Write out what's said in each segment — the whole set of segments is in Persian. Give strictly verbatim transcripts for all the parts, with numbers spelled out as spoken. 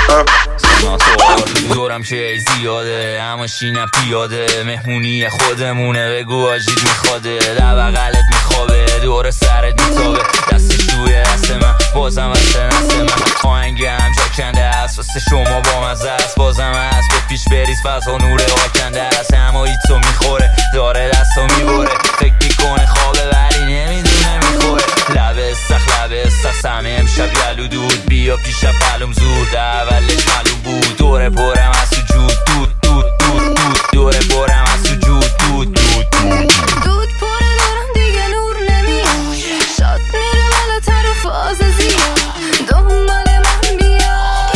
دورم که زیاده اما شینم پیاده مهمونی خودمونه بگو آجید میخواده در بغلت میخوابه دور سرت میتابه دستش توی دست من بازم از نست من آهنگم جا کنده است واسه شما با مزه است بازم هست به پیش بریز فضا نور آکنده است اما ای تو میخوره داره دستو میبره فکر میکنه خوابه ولی نمیدونه میخوره لبه سخ لبه سخ همه امشب یلو دود بیا پیشم معلوم زود اولش معلوم بود دوره پرم از سجود دود دود دود دود دوره پرم از سجود دود دود دود دود پره دارم دیگه نور نمیاد شاد میره بالاتر و فاز زیاد دنبال من بیا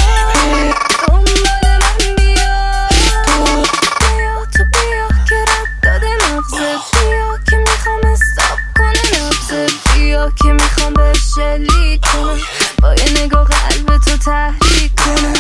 دنبال من بیا بیا تو بیا که رد داده مغزت بیا که میخوام استاب کنه نبزت بیا که میخوام به شلیک کنم با یه نگاه قلب تو تحریک کنم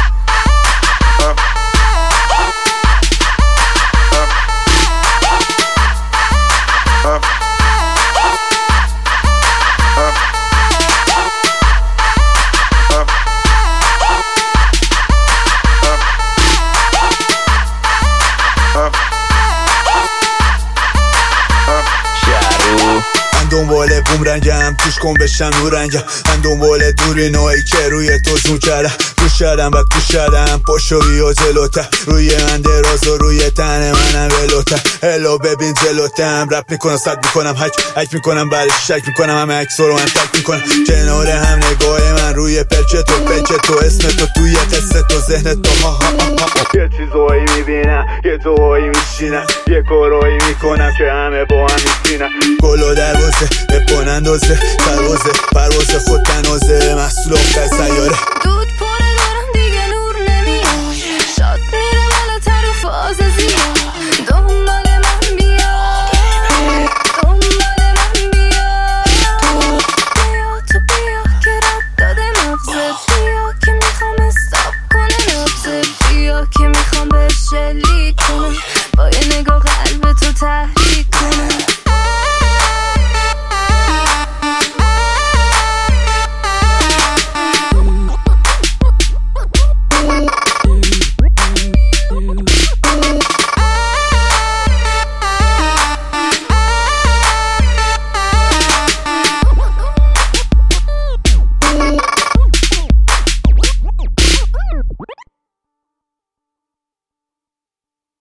دنبال بوم رنگم توش کن بشم نورنگم من دنبال دوری نوعی که روی تو زون کردم گوش کردم و گوش کردم پاشو بیا جلوتر روی من دراز و روی تن منم ولوتر هلو ببین جلوتم رپ میکنم صد میکنم حک حک میکنم برش شک میکنم همه عکس رو من تک میکنم کنار هم نگاه من روی پلچ تو پلچ تو اسم تو توی قصه تو ذهن تو ها ها ها یه چیزایی میبینم یه توهایی میشینم یه کارایی میکنم که همه با هم میشینم گل و دروازه بپن اندازه پروازه پرواز خود تنازه محصول آخر سیاره